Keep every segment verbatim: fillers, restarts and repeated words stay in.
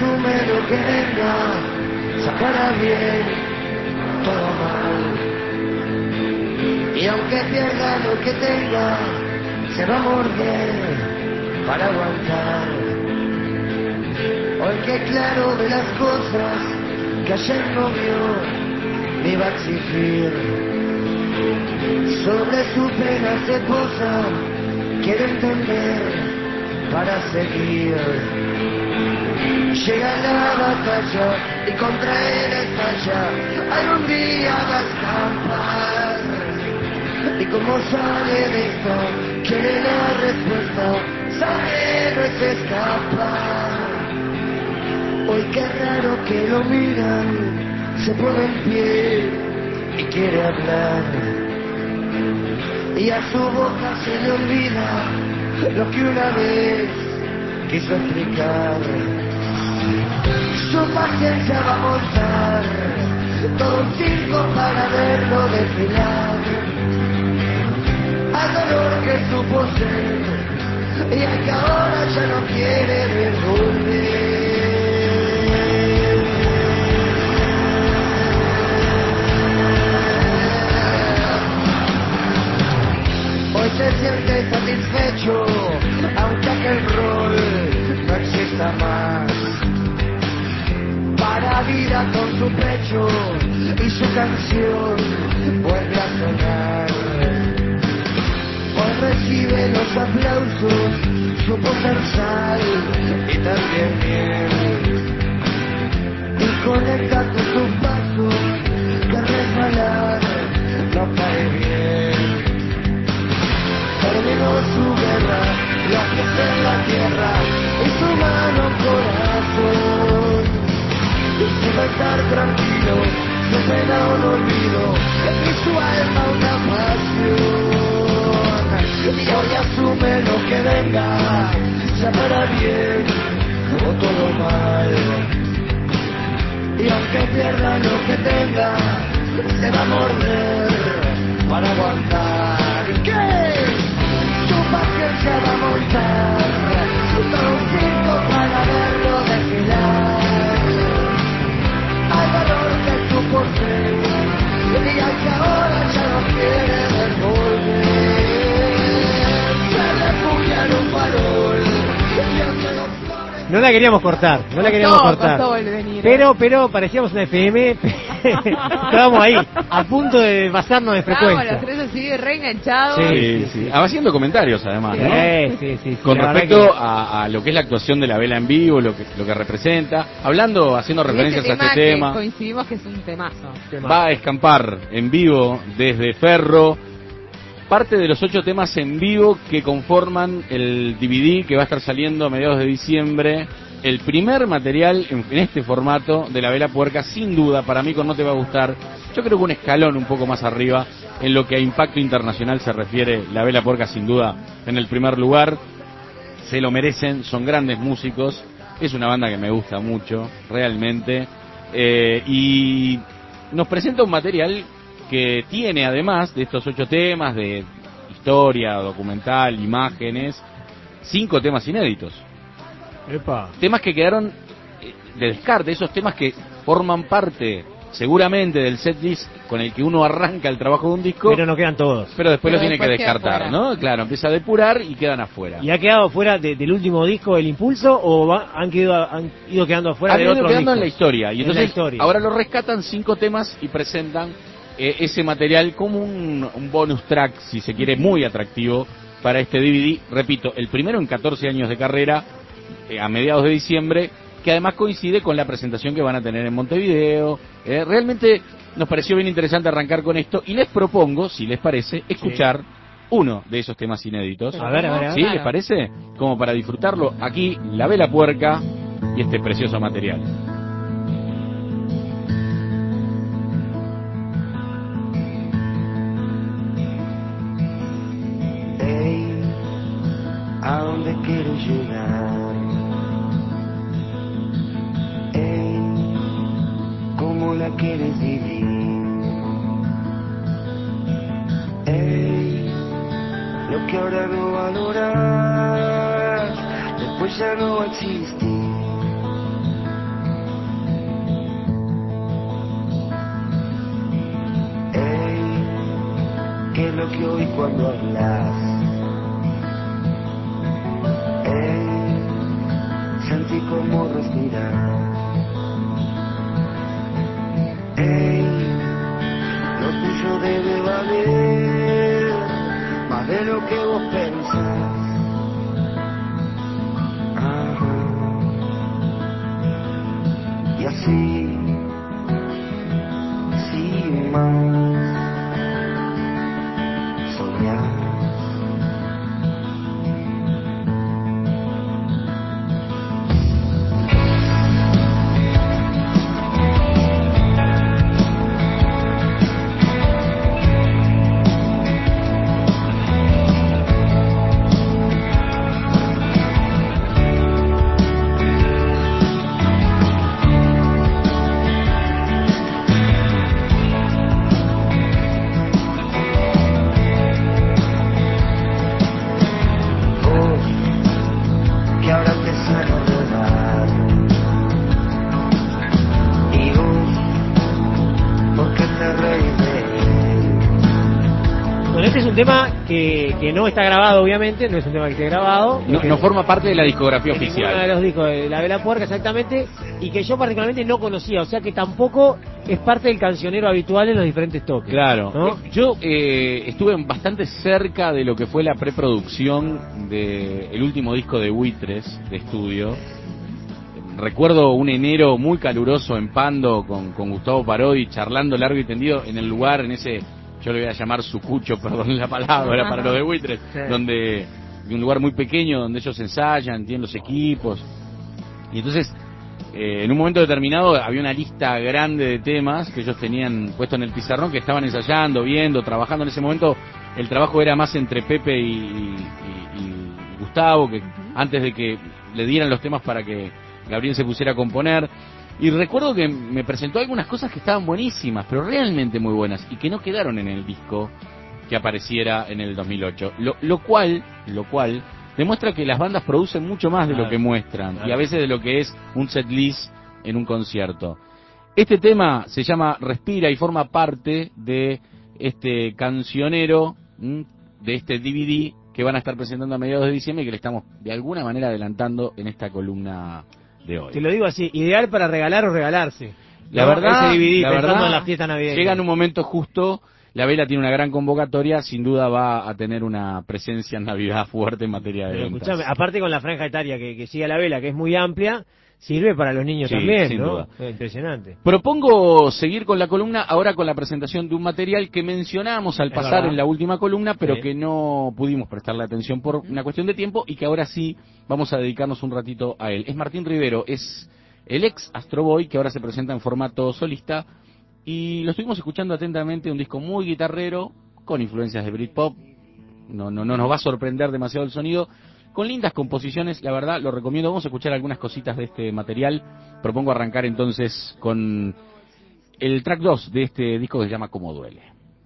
asume lo que venga, sacará bien, todo mal. Y aunque pierda lo que tenga, se va a morder para aguantar. Hoy que claro de las cosas que ayer no vio, me va a exigir. Sobre su pena se posa, quiere entender para seguir. Llega la batalla y contra él estalla, algún día va a escapar. Y como sale de esto, quiere la respuesta, sabe no es escapar. Hoy qué raro que lo miran, se pone en pie y quiere hablar. Y a su boca se le olvida lo que una vez quiso explicar. Su paciencia va a montar todo un circo para verlo desfilar. Al dolor que supo ser y al que ahora ya no quiere ver volver. Hoy se siente satisfecho, aunque aquel rol no exista más. Para vida con su pecho y su canción vuelve a sonar. Hoy recibe los aplausos, supo ser sal y también miel. Y conecta con sus pasos, que resbalar no cae bien. Terminó su guerra, los pies en la tierra y su mano corazón. Se va a estar tranquilo, su pena un olvido y su alma una pasión. Y hoy asume lo que venga, sea para bien o todo mal. Y aunque pierda lo que tenga, se va a morder para aguantar. ¿Qué? Su paciencia va a montar todo un circo para verlo desfilar. Al valor que supo ser y al que ahora ya no quiere ver volver. Se refugia en un farol y aunque los flores... No la queríamos cortar, no la queríamos Costó, cortar. costó el venir, ¿eh? Pero, pero parecíamos una F M. Estábamos ahí, a punto de pasarnos de Estábamos frecuencia. los tres así reenganchados. Sí, Sí, sí. Haciendo comentarios además, Sí. ¿no? Sí, sí, sí, sí, Con la respecto verdad que- a, a lo que es la actuación de la vela en vivo, lo que, lo que representa, hablando, haciendo Y referencias este a este que tema, coincidimos que es un temazo. va a escampar en vivo desde Ferro parte de los ocho temas en vivo que conforman el D V D que va a estar saliendo a mediados de diciembre. El primer material en, en este formato de la Vela Puerca, sin duda, para mí con No Te Va a Gustar, yo creo que un escalón un poco más arriba en lo que a impacto internacional se refiere. La Vela Puerca, sin duda, en el primer lugar. Se lo merecen, son grandes músicos, es una banda que me gusta mucho, realmente, eh, y nos presenta un material que tiene, además de estos ocho temas de historia, documental, imágenes, cinco temas inéditos. Epa. Temas que quedaron de descarte, esos temas que forman parte seguramente del setlist con el que uno arranca el trabajo de un disco, Pero no quedan todos. pero después Pero lo tiene que después queda descartar, fuera. ¿no? Claro, empieza a depurar y quedan afuera. ¿Y ha quedado fuera de- del último disco El Impulso o va- han, quedado, han ido quedando afuera Han de ido otros quedando en la discos? historia y En entonces la historia. ahora lo rescatan cinco temas y presentan eh, ese material como un, un bonus track, si se quiere, muy atractivo para este D V D. Repito, el primero en catorce años de carrera, eh, a mediados de diciembre, que además coincide con la presentación que van a tener en Montevideo. Eh, realmente nos pareció bien interesante arrancar con esto y les propongo, si les parece, escuchar uno de esos temas inéditos. A ver, a ver, a ver. ¿Sí? ¿Les parece? Como para disfrutarlo aquí, La Vela Puerca y este precioso material. Ey, ¿a dónde quieres llegar? Ey, ¿cómo la quieres vivir? Ey, lo que ahora no valoras, después ya no va a existir. lo que oí cuando hablas. Ey, sentí como respirar. Ey, lo tuyo debe valer más de lo que vos pensás. Ajá. Y así, sin más, soñar. Un tema que, que no está grabado, obviamente, no es un tema que esté grabado. No, no forma parte de la discografía de oficial. Uno de los discos de La Vela Puerca, exactamente, y que yo particularmente no conocía, o sea que tampoco es parte del cancionero habitual en los diferentes toques. Claro, ¿no? Yo eh, estuve bastante cerca de lo que fue la preproducción del último disco de Buitres de estudio. Recuerdo un enero muy caluroso en Pando con, con Gustavo Parodi, charlando largo y tendido en el lugar, en ese... yo le voy a llamar sucucho, perdón la palabra, para los de Buitres, sí. Donde un lugar muy pequeño donde ellos ensayan, tienen los equipos. Y entonces, eh, en un momento determinado había una lista grande de temas que ellos tenían puesto en el pizarrón, que estaban ensayando, viendo, trabajando. En ese momento el trabajo era más entre Pepe y, y, y Gustavo, que antes de que le dieran los temas para que Gabriel se pusiera a componer. Y recuerdo que me presentó algunas cosas que estaban buenísimas, pero realmente muy buenas, y que no quedaron en el disco que apareciera en el dos mil ocho. Lo, lo cual, lo cual demuestra que las bandas producen mucho más de claro, lo que muestran, claro. Y a veces de lo que es un setlist en un concierto. Este tema se llama Respira y forma parte de este cancionero, ¿m? de este D V D que van a estar presentando a mediados de diciembre y que le estamos de alguna manera adelantando en esta columna de hoy. Te lo digo así, ideal para regalar o regalarse. La ¿no? verdad, ese D V D, la pensando verdad, en la fiesta navideña. Llega en un momento justo. La Vela tiene una gran convocatoria, sin duda va a tener una presencia en Navidad fuerte en materia de Pero ventas. Escuchame, aparte con la franja etaria que, que sigue a La Vela, que es muy amplia, sirve para los niños sí, también, sin ¿no? duda. Es impresionante. Propongo seguir con la columna, ahora con la presentación de un material que mencionamos al pasar en la última columna, pero sí. que no pudimos prestarle atención por una cuestión de tiempo y que ahora sí vamos a dedicarnos un ratito a él. Es Martín Rivero, es el ex Astro Boy, que ahora se presenta en formato solista, y lo estuvimos escuchando atentamente, un disco muy guitarrero, con influencias de Britpop, no, no, no nos va a sorprender demasiado el sonido, con lindas composiciones, la verdad lo recomiendo. Vamos a escuchar algunas cositas de este material. Propongo arrancar entonces con el track dos de este disco que se llama Cómo Duele.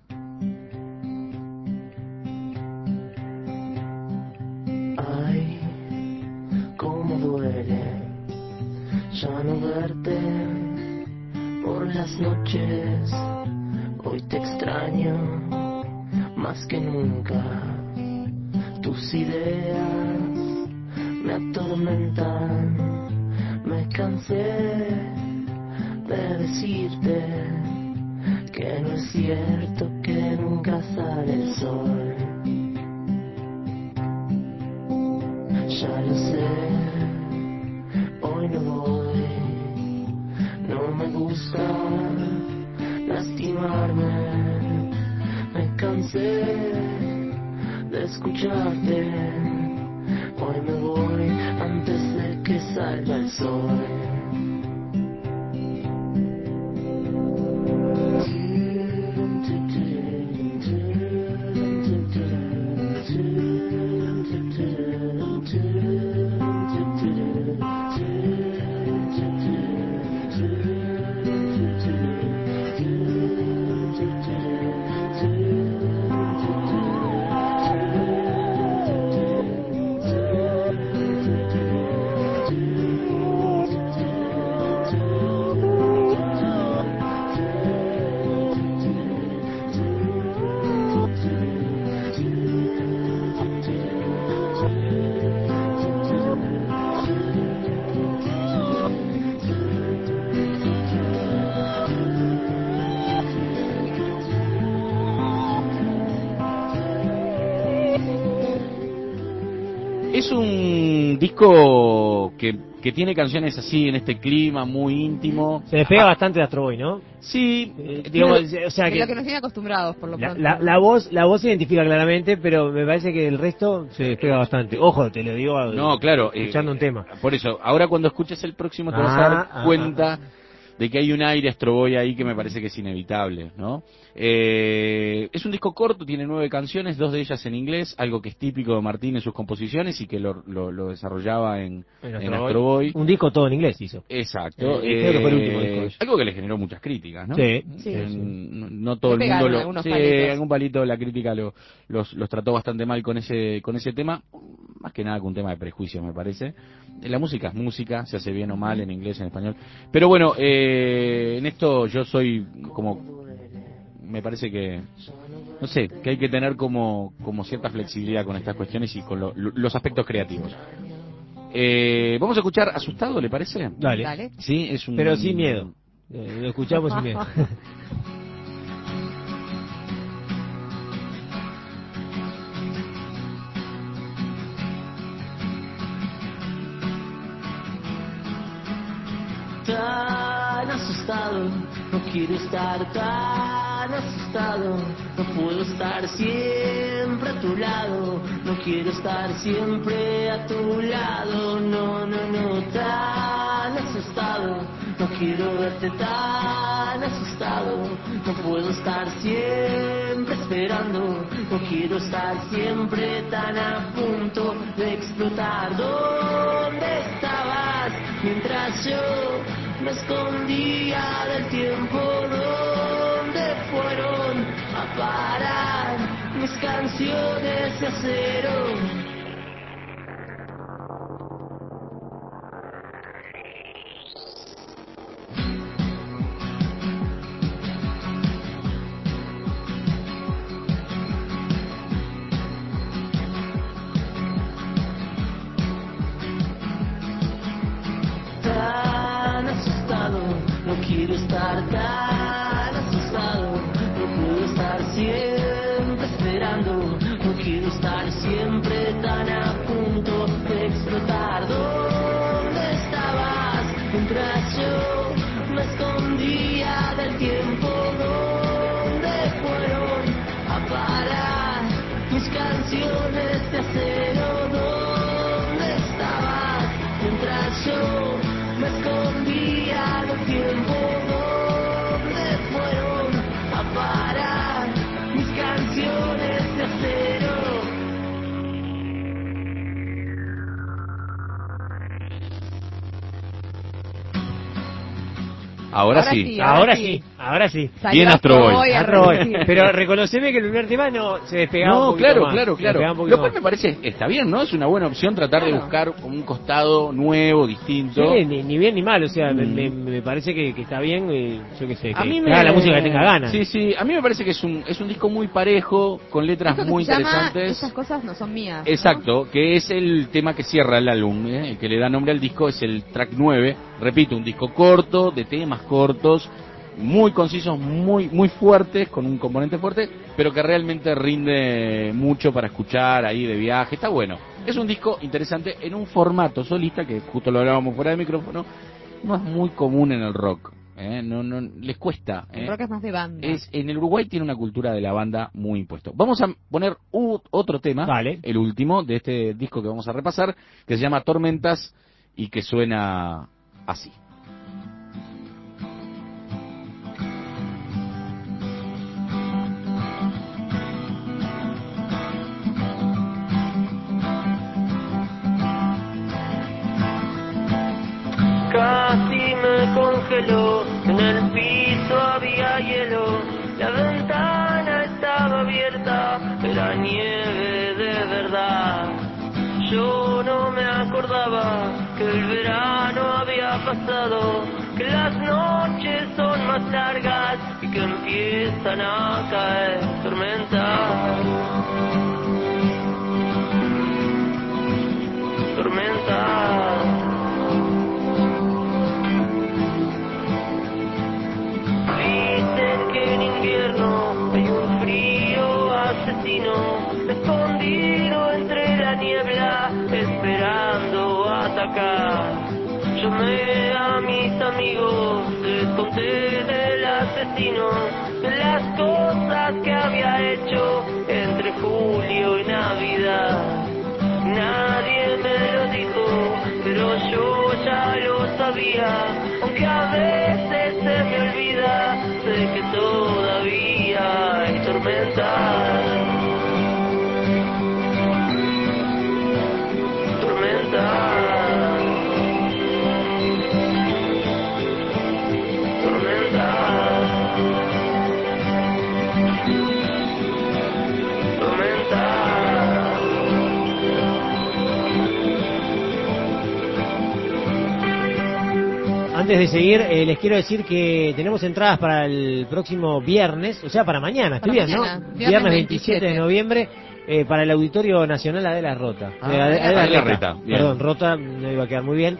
Ay, cómo duele ya no verte por las noches. Hoy te extraño más que nunca. Tus ideas me atormentan. Me cansé de decirte que no es cierto que nunca sale el sol. Ya lo sé, hoy no voy. No me gusta lastimarme. Me cansé de escucharte. Hoy me voy antes de que salga el sol. Es un disco que, que tiene canciones así, en este clima muy íntimo. Se despega bastante de Astro Boy, ¿no? Sí, Eh, digo, o sea De que lo que nos tiene acostumbrados, por lo la, pronto. la, la voz la voz se identifica claramente, pero me parece que el resto se despega bastante. Ojo, te lo digo No, claro. escuchando eh, un tema. Por eso, ahora cuando escuches el próximo te vas a Ah, dar ah, cuenta ah, ah. de que hay un aire Astro Boy ahí que me parece que es inevitable, ¿no? Eh, es un disco corto, tiene nueve canciones, dos de ellas en inglés, algo que es típico de Martín en sus composiciones y que lo, lo, lo desarrollaba en, En en Astro Astro Boy. Un disco todo en inglés hizo. Exacto. Eh, creo que fue el último eh, disco de ellos. algo que le generó muchas críticas, ¿no? Sí, Sí. Eh, sí, sí. No, no todo Le el mundo pegaron lo... algunos Sí, palitos. algún palito la crítica lo, los, los trató bastante mal con ese con ese tema, más que nada con un tema de prejuicio, me parece. La música es música, se hace bien o mal en inglés, en español. Pero bueno, eh, en esto yo soy como... Me parece que... No sé, que hay que tener como, como cierta flexibilidad con estas cuestiones y con lo- lo- los aspectos creativos. Eh, vamos a escuchar Asustado, ¿le parece? Dale. Dale. Sí, es un... Pero sin miedo. Eh, lo escuchamos sin miedo. Tan asustado, no quiero estar tan asustado, no puedo estar siempre a tu lado, no quiero estar siempre a tu lado, no, no, no, tan asustado, no quiero verte tan asustado, no puedo estar siempre esperando, no quiero estar siempre tan a punto de explotar. ¿Dónde estabas mientras yo me escondía del tiempo? ¿Dónde fueron a parar mis canciones de acero? Tan asustado, no quiero estar tan asustado, no puedo estar siempre esperando, no quiero estar siempre tan a punto de explotar. ¿Dónde estabas mientras yo me escondía del tiempo? ¿Dónde fueron a parar mis canciones de acero? ¿Dónde estabas mientras yo me escondía del tiempo? ¿Dónde fueron a parar mis canciones de acero? Ahora, Ahora sí. sí. Ahora sí, ahora sí. Salió Bien Astro Boy. a Astro Boy. relucir. Pero reconoceme que el primer tema no se despegaba un No, poquito claro, más. claro, Se claro. despegaba un poquito Lo cual más. me parece, está bien, ¿no? Es una buena opción tratar de Claro. buscar un costado nuevo, distinto. Sí, ni, ni bien ni mal, o sea, me, Mm. me, me parece que, que está bien, eh, yo qué sé, que, A mí que me... haga la música que tenga ganas. Sí, sí, a mí me parece que es un, es un disco muy parejo, con letras Esto que muy se llama interesantes. Esas cosas no son mías, ¿no? Exacto, que es el tema que cierra el álbum, ¿eh? El que le da nombre al disco es el track nueve. Repito, un disco corto, de temas cortos, muy concisos, muy muy fuertes, con un componente fuerte, pero que realmente rinde mucho para escuchar ahí de viaje. Está bueno. Es un disco interesante en un formato solista, que justo lo hablábamos fuera del micrófono, no es muy común en el rock. ¿eh? No, no, les cuesta. El ¿eh? rock es más de banda. Es, en el Uruguay tiene una cultura de la banda muy impuesto. Vamos a poner u- otro tema, Vale. el último de este disco que vamos a repasar, que se llama Tormentas y que suena así. Casi me congeló, en el piso había hielo, la ventana estaba abierta, era nieve de verdad. Yo no me acordaba que el verano había pasado, que las noches son más largas y que empiezan a caer tormentas. Tormentas. Dicen que en invierno hay un frío asesino, escondido entre la niebla, es acá. Yo me a mis amigos les conté del asesino, de las cosas que había hecho entre julio y Navidad. Nadie me lo dijo, pero yo ya lo sabía, aunque a veces se me olvida, sé que todavía hay tormenta. Tormenta. Antes de seguir, eh, les quiero decir que tenemos entradas para el próximo viernes, o sea, para mañana, estoy Para bien, mañana, ¿no? viernes Viernes veintisiete de veintisiete. noviembre, eh, para el Auditorio Nacional Adela Rota. Ah, Eh, Adela Adela Reta. Reta, bien. Perdón, Rota, no iba a quedar muy bien.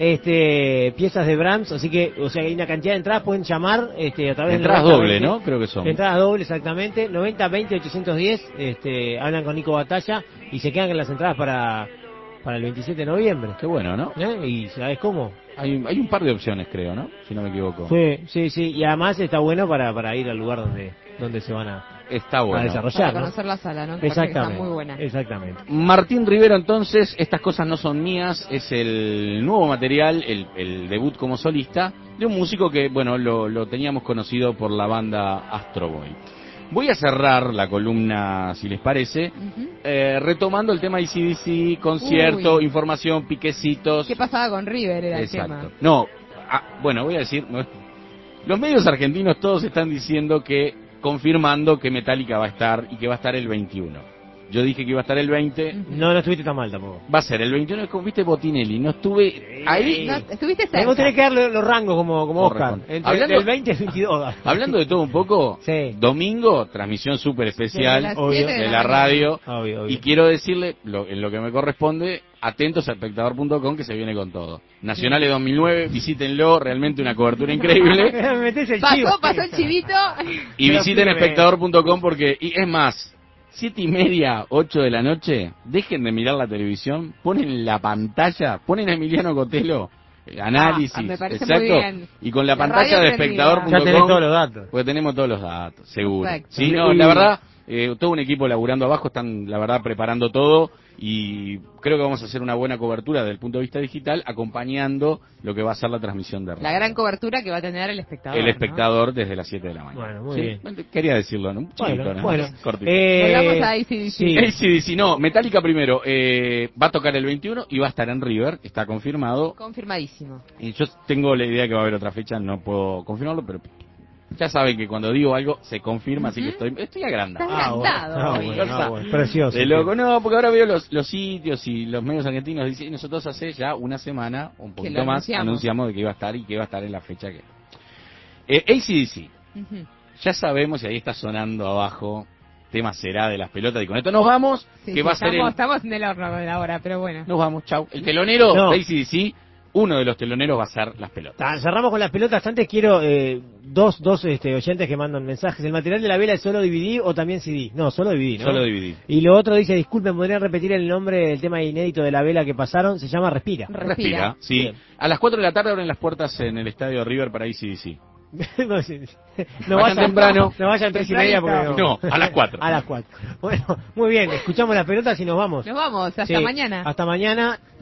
Este, piezas de Brahms, así que, o sea, hay una cantidad de entradas, pueden llamar este, a través de Entradas noventa doble, veinte. ¿no? Creo que son. Entradas doble, exactamente. noventa veinte ochocientos diez, este, hablan con Nico Batalla y se quedan con las entradas para, para el veintisiete de noviembre. Qué bueno, ¿no? ¿Eh? ¿Y sabes cómo? Hay, hay un par de opciones, creo, ¿no? Si no me equivoco. Sí, sí, sí. Y además está bueno para, para ir al lugar donde, donde se van a, Está a bueno. desarrollar, Para ¿no? conocer la sala, ¿no? Que parece que está Exactamente. muy buena. Exactamente. Martín Rivero, entonces, Estas cosas no son mías, es el nuevo material, el, el debut como solista, de un músico que, bueno, lo, lo teníamos conocido por la banda Astro Boy. Voy a cerrar la columna, si les parece, Ujú. eh, retomando el tema A C D C, concierto, Uy. información, piquecitos. ¿Qué pasaba con River? Era Exacto. el tema. No, ah, bueno, voy a decir, no, los medios argentinos todos están diciendo que, confirmando que Metallica va a estar y que va a estar el veintiuno. Yo dije que iba a estar el veinte, No, no estuviste tan mal tampoco. va a ser el veintiuno, es como viste Botinelli, no estuve ahí. No, estuviste Tenemos cerca. que darle los rangos como, como Oscar. Correcto. Entre Hablando- el veinte y el veintidós. Hablando de todo un poco, Sí. domingo, transmisión súper especial Desde las obvio. siete de de la mañana. radio. Obvio, obvio. Y quiero decirle, lo- en lo que me corresponde, atentos a espectador punto com que se viene con todo. Nacionales dos mil nueve, visítenlo, realmente una cobertura increíble. Me metés el chivo. Pasó, pasó el chivito. Y Pero visiten sí, espectador punto com porque, y es más, siete y media, ocho de la noche, dejen de mirar la televisión, ponen en la pantalla, ponen a Emiliano Cotelo, eh, análisis, Ah, me parece exacto, muy bien. y con la La pantalla radio de prendida. espectador punto Ya com, tenés todos los datos. porque tenemos todos los datos, seguro. Perfecto. Sí, no, la verdad, eh, todo un equipo laburando abajo, están, la verdad, preparando todo, y creo que vamos a hacer una buena cobertura desde el punto de vista digital, acompañando lo que va a ser la transmisión de radio. La gran cobertura que va a tener el espectador. El ¿no? espectador desde las siete de la mañana. Bueno, muy ¿Sí? bien. Quería decirlo, ¿no? Un chiquito, Bueno, ¿no? bueno. Cortito. Eh, Volvamos a A C D C. sí. A C D C, no, Metallica primero, eh, va a tocar el veintiuno y va a estar en River, está confirmado. Confirmadísimo. Y yo tengo la idea que va a haber otra fecha, no puedo confirmarlo, pero ya saben que cuando digo algo se confirma, así que estoy, estoy agrandado. Estás Ah, bueno, agrandado ah, hoy. bueno, ah, bueno. Precioso. De loco, no, porque ahora veo los, los sitios y los medios argentinos dicen, y nosotros hace ya una semana, un Que poquito lo más, anunciamos. anunciamos de que iba a estar y que iba a estar en la fecha que... Eh, A C D C, Ujú. ya sabemos, y ahí está sonando abajo, tema será de las pelotas, y con esto nos vamos, Sí, que sí, va a ser estamos, el... estamos en el horno de la hora, pero bueno. Nos vamos, chau. El telonero No. de A C D C, uno de los teloneros va a ser las pelotas. Ta, cerramos con las pelotas. Antes quiero eh, dos, dos este, oyentes que mandan mensajes. ¿El material de la vela es solo D V D o también C D? No, solo D V D, ¿no? Solo D V D. Y lo otro dice, disculpen, ¿podrían repetir el nombre del tema inédito de la vela que pasaron? Se llama Respira. Respira. sí. Bien. A las cuatro de la tarde abren las puertas en el estadio River para A C D C. no, sí, sí. No Vayan vayan temprano. No vayan tres y media porque No, a las cuatro. A las cuatro. Bueno, muy bien. Escuchamos las pelotas y nos vamos. Nos vamos, hasta Sí, mañana. Hasta mañana.